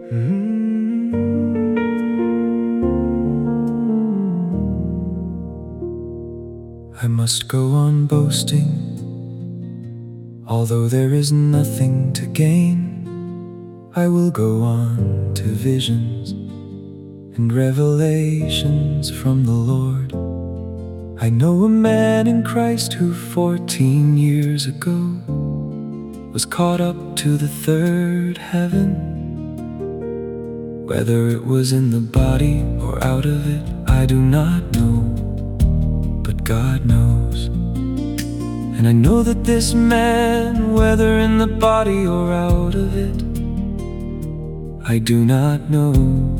I must go on boasting, although there is nothing to gain. I will go on to visions and revelations from the Lord. I know a man in Christ who 14 years ago was caught up to the third heaven. Whether it was in the body or out of it, I do not know, but God knows. And I know that this man, whether in the body or out of it, I do not know,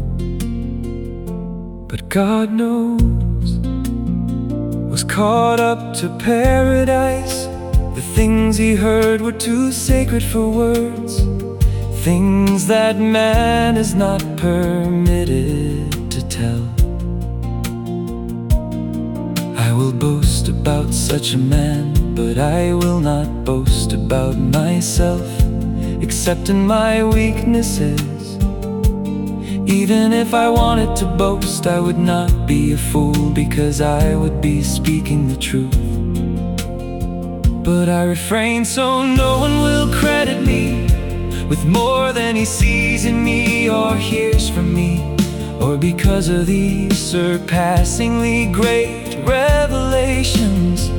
but God knows, was caught up to paradise. The things he heard were too sacred for words, things that man is not permitted to tell. I will boast about such a man, but I will not boast about myself, except in my weaknesses. Even if I wanted to boast, I would not be a fool, because I would be speaking the truth. But I refrain so no one will credit me with more than he sees in me or hears from me, or because of these surpassingly great revelations.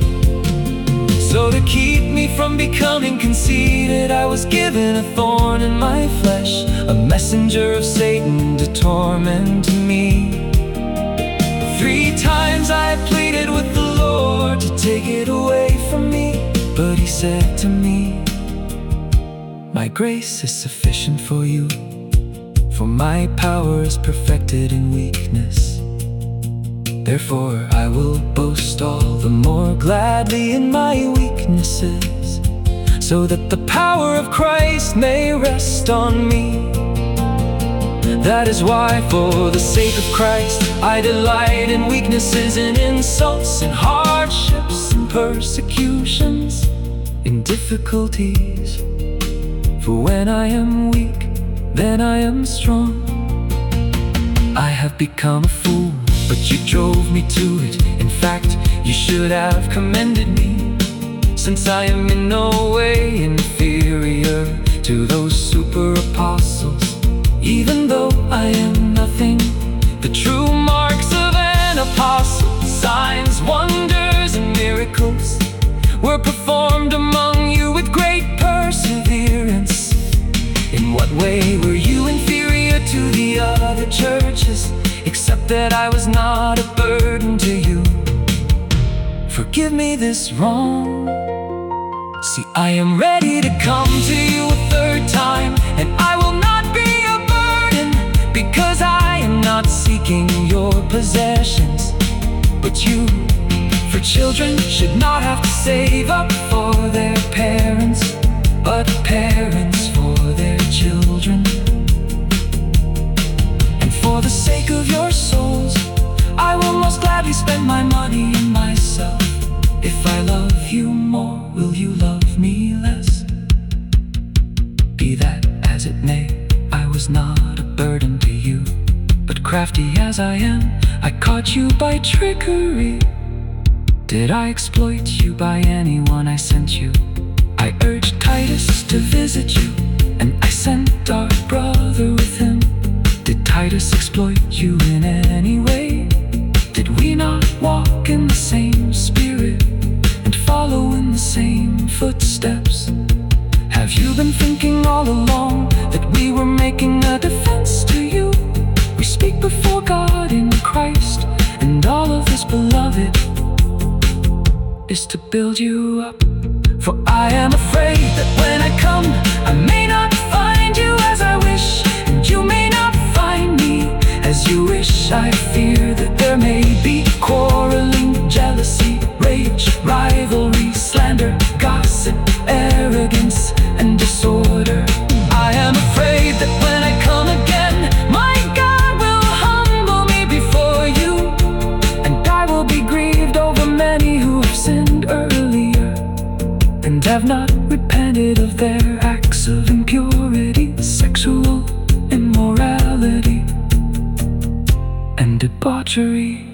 So to keep me from becoming conceited, I was given a thorn in my flesh, a messenger of Satan to torment me. 3 times I pleaded with the Lord to take it away from me, but he said to me, "My grace is sufficient for you, for my power is perfected in weakness. Therefore I will boast all the more gladly in my weaknesses, so that the power of Christ may rest on me. That is why, for the sake of Christ, I delight in weaknesses, in insults, in hardships, in persecutions, in difficulties. For when I am weak, then I am strong. I have become a fool, but you drove me to it. In fact, you should have commended me, since I am in no way inferior to those super apostles. Even though I am nothing, the true marks of an apostle, signs, wonders, and miracles were performed among you with great perseverance. In what way were you inferior to the other churches, except that I was not a burden to you? Forgive me this wrong. See, I am ready to come to you a 3rd time, and I will not be a burden, because I am not seeking your possessions, but you. For children should not have to save up for their parents, but parents for their children. And for the sake of your souls, I will most gladly spend my money and myself. If I love you more, will you love me less? Be that as it may, I was not a burden to you, but crafty as I am, I caught you by trickery. Did I exploit you by anyone I sent you? I urged Titus to visit you, and I sent our brother with him. Did Titus exploit you in any way? Did we not walk in the same spirit and follow in the same footsteps? Have you been thinking all along that we were making a defense to you? We speak before God in Christ, and all of this, beloved, is to build you up. For I am afraid that when I come, I may not find you as I wish, and you may not find me as you wish. I fear that there may be quarreling, jealousy, rage, rivalry, slander, gossip, arrogance, and disorder. I am afraid that when I come again, my God will humble me before you, and I will be grieved over many who have sinned earlier and have not repented of their acts of impurity, sexual immorality, debauchery.